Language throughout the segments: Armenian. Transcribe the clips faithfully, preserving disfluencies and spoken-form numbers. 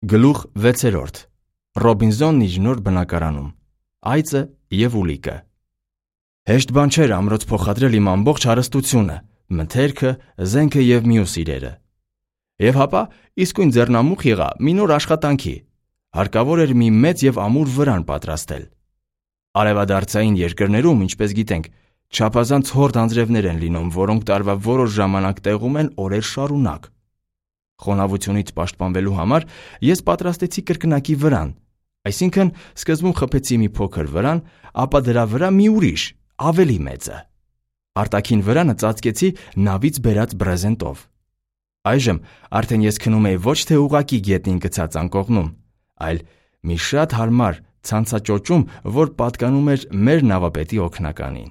Գլուխ վեցերորդ. Ռոբինզոնն իր նոր բնակարանում, այծը և ուլիկը։ Հեշտ բան չէր ամրոց փոխադրել իմ ամբողջ հարստությունը, մթերքը, զենքը և մյուս իրերը։ Եվ հապա իսկույն ձեռնամուխ եղա մի նոր աշխատանքի, հարկավոր էր մի մեծ և ամուր վրան պատրաստել։ Արևադարձային երկրներում, ինչպես գիտենք, չափազանց հորդ անձրևներ են լինում, որոնք տարվա որոշ ժամանակ տեղում են օրեր շարունակ։ Խոնավությունից պաշտպանվելու համար ես պատրաստեցի կրկնակի վրան, այսինքն սկզբում խփեցի մի փոքր վրան, ապա դրա վրա մի ուրիշ, ավելի մեծը։ Արտաքին վրանը ծածկեցի նավից բերած բրեզենտով։ Այժմ արդեն ես քնում էի ոչ թե ուղղակի գետնին գցած անկողնում, այլ մի շատ հարմար ցանցաճոճում, որ պատկանում էր մեր նավապետի օգնականին։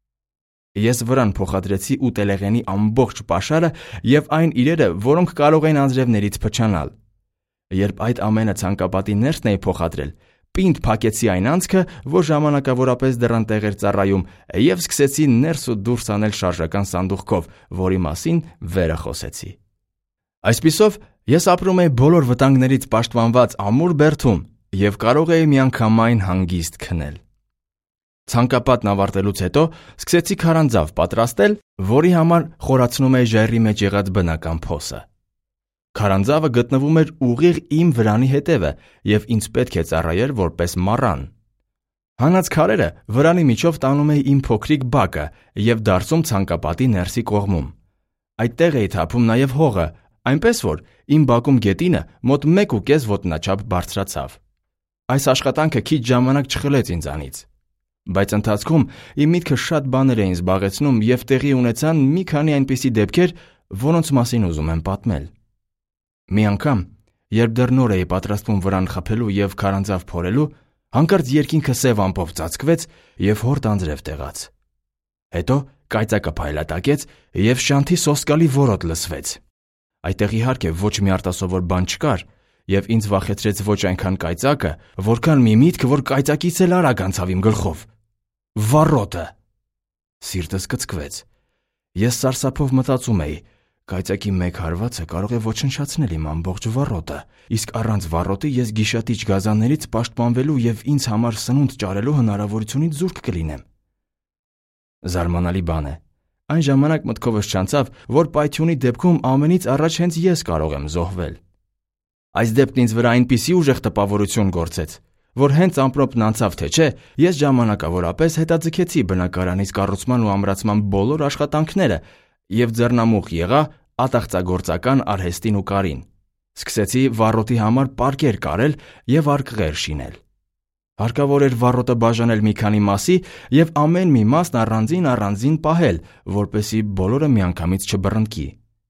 Ես վրան փոխադրեցի ուտելեղենի ամբողջ պաշարը և այն իրերը, որոնք կարող էին անձրևներից փչանալ։ Երբ այդ ամենը ցանկապատի ներսն էի փոխադրել, պինդ փակեցի այն անցքը, որ ժամանակավորապես դեռ անտեղ էր ծառայում, և սկսեցի ներս ու դուրս անել շարժական սանդուղքով, որի մասին վերը խոսեցի։ Այսպիսով, ես ապրում էի բոլոր վտանգներից պաշտպանված ամուր բերդում և կարող էի միանգամայն հանգիստ քնել։ Ցանկապատն ավարտելուց հետո սկսեցի քարանձավ պատրաստել, որի համար խորացնում էի ժայռի մեջ եղած բնական փոսը։ Քարանձավը գտնվում էր ուղիղ իմ վրանի հետևը և ինձ պետք է ծառայեր որպես մառան։ Հանած քարերը վրանի միջով տանում էի իմ փոքրիկ բակը և դարսում ցանկապատի ներսի կողմում։ Այդտեղ էի թափում նաև հողը, այնպես որ իմ բակում գետինը մոտ մեկ ու կես ոտնաչափ բարձրացավ։ Այս աշխատանքը քիչ ժամանակ չխլեց ինձանից, բայց ընթացքում իմ միտքը շատ բաներ էին զբաղեցնում և տեղի ունեցան մի քանի այնպիսի դեպքեր, որոնց մասին ուզում եմ պատմել։ Մի անգամ, երբ դեռ նոր էի պատրաստվում վրան խփելու և քարանձավ փորելու, հանկարծ երկինքը սև ամպով ծածկվեց և հորդ անձրև տեղաց։ Հետո կայծակը փայլատակեց և շանթի սոսկալի որոտ լսվեց։ Այդտեղ իհարկե ոչ մի արտասովոր բան չկար, և ինձ վախեցրեց ոչ այնքան կայծակը, որքան մի միտք, որ կայծակից էլ արագ անցավ իմ գլխով։ Վառոտը։ Սիրտս կծկվեց։ Ես սարսափով մտածում էի. կայծակի մեկ հարվածը կարող է ոչնչացնել իմ ամբողջ վառոտը, իսկ առանց վառոտի ես գիշատիչ գազաններից պաշտպանվելու և ինձ համար սնունդ ճարելու հնարավորությունից զուրկ կլինեմ։ Զարմանալի բան է։ Այն ժամանակ մտքովս չանցավ, որ պայթյունի դեպքում ամենից առաջ հենց ես կարող եմ զոհվել։ Այս դեպքն ինձ վրա այնպիսի ուժեղ տպավորություն գործեց, որ հենց ամպրոպն անցավ թե չէ, ես ժամանակավորապես հետաձգեցի բնակարանից կառուցման ու ամրացման բոլոր աշխատանքները և ձեռնամուխ եղա ատաղծագործական արհեստին ու կարին։ Սկսեցի վառոտի համար պարկեր կարել և արկղեր շինել։ Հարկավոր էր վառոտը բաժանել մի քանի մասի և ամեն մի մասն առանձին-առանձին պահել, որպեսզի բոլորը միանգամից չբռնկի։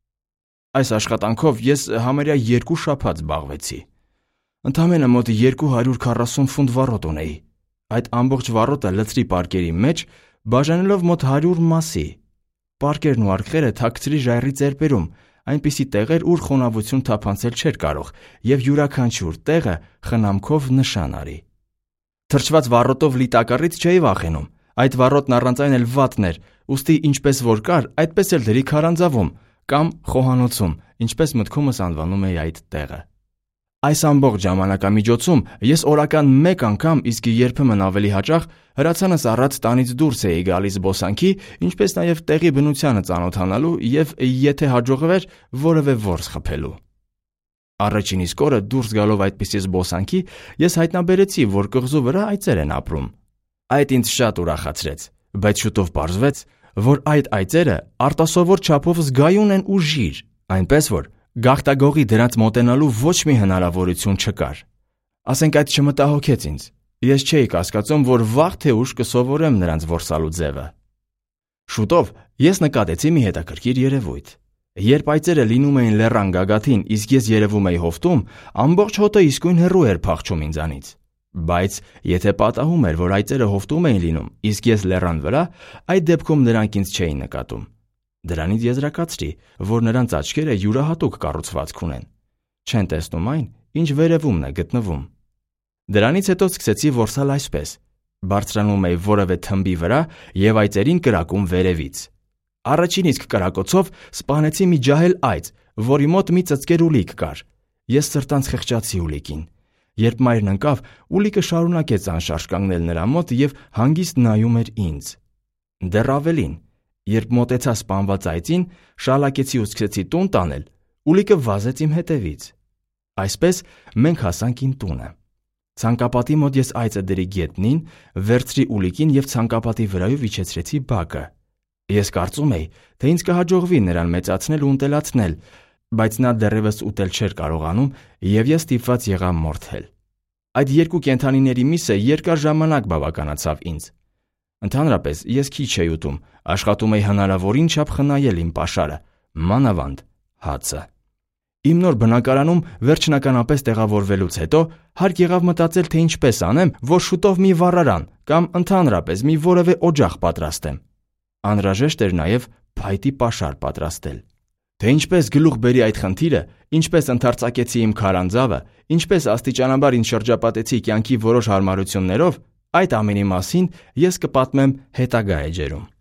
Այս աշխատանքով ես համարյա երկու շաբաթ զբաղվեցի։ Ընդամենը մոտ երկու հարյուր քառասուն ֆունտ վառոտ ունեի։ Այդ ամբողջ վառոտը լցրի պարկերի մեջ, բաժանելով մոտ հարյուր մասի։ Պարկերն ու արկղերը թաքցրի ժայռի ծեպերում, այնպիսի տեղեր, ուր խոնավություն թափանցել չէր կարող, և յուրաքանչյուր տեղը խնամքով նշան արի։ Թրջված վառոտով լի տակառից չէի վախենում։ Այդ վառոտն առանց այն էլ վատն էր, ուստի ինչպես որ կար, այդպես էլ դրի քարանձավում կամ խոհանոցում, ինչպես մտքումս անվանում էի այդ տեղը։ Այս ամբողջ ժամանակամիջոցում ես օրական մեկ անգամ, իսկ երբեմն ավելի հաճախ, հրացանս առած տանից դուրս էի գալիս զբոսանքի, ինչպես նաև տեղի բնությանը ծանոթանալու և, եթե հաջողվեր, որևէ որս խփելու։ Առաջին իսկ օրը դուրս գալով այդպիսի զբոսանքի, ես հայտնաբերեցի, որ կղզու վրա այծեր են ապրում։ Այդ ինձ շատ ուրախացրեց, բայց շուտով պարզվեց, որ այդ այծերը արտասովոր չափով զգայուն են ու ժիր, այնպես որ գաղտագողի դրանց մոտենալու ոչ մի հնարավորություն չկար։ Ասենք այդ չմտահոգեց ինձ։ Ես չէի կասկածում, որ վաղ թե ուշ կսովորեմ նրանց որսալու ձևը։ Շուտով ես նկատեցի մի հետաքրքիր երևույթ։ Երբ այծերը լինում էին լեռան գագաթին, իսկ ես երևում էի հովտում, ամբողջ հոտը իսկույն հեռու էր փախչում ինձանից։ Բայց եթե պատահում էր, որ այծերը հովտում էին լինում, իսկ ես լեռան վրա, այդ դեպքում նրանք ինձ չէին նկատում։ Դրանից եզրակացրի, որ նրանց աչքերը յուրահատուկ կառուցվածք ունեն։ Չեն տեսնում այն, ինչ վերևումն է գտնվում։ Դրանից հետո սկսեցի որսալ այսպես. բարձրանում էի որևէ թմբի վրա և այծերին կրակում վերևից։ Առաջին իսկ կրակոցով սպանեցի մի ջահել այծ, որի մոտ մի ծծկեր ուլիկ կար, Ես սրտանց խղճացի Ուլիկին։ Երբ մայրն ընկավ, Ուլիկը շարունակեց անշարժ կանգնել նրա մոտ եւ հանգիստ նայում էր ինձ։ Դեռ ավելին, երբ մոտեցա սպանված այծին, շալակեցի ու սկսեցի տուն տանել, Ուլիկը վազեց իմ հետևից։ Այսպես մենք հասանք իմ տունը։ Ցանկապատի մոտ ես այծը դրի գետնին, վերցրի Ուլիկին եւ ցանկապատի վրայով իջեցրեցի բակը։ Ես կարծում էի, թե ինձ կհաջողվի նրան մեծացնել ու ընտելացնել, բայց նա դեռևս ուտել չէր կարողանում եւ ես ստիպված եղա մորթել։ Այդ երկու կենդանիների միսը երկար ժամանակ բավականացավ ինձ։ Ընդհանրապես ես քիչ էի ուտում, աշխատում էի հնարավորին չափ խնայել իմ պաշարը, մանավանդ հացը։ Իմ նոր բնակարանում վերջնականապես տեղավորվելուց հետո հարկ եղավ մտածել, թե ինչպես անեմ, որ շուտով մի վառարան կամ ընդհանրապես մի որևէ օջախ պատրաստեմ։ Անհրաժեշտ էր նաև փայտի պաշար պատրաստել։ Թե ինչպես գլուխ բերի այդ խնդիրը, ինչպես ընդարձակեցի իմ քարանձավը, ինչպես աստիճանաբար ինձ շրջապատեցի կյանքի որոշ հարմարություններով, այդ ամենի մասին ես կպատմեմ հետագա էջերում։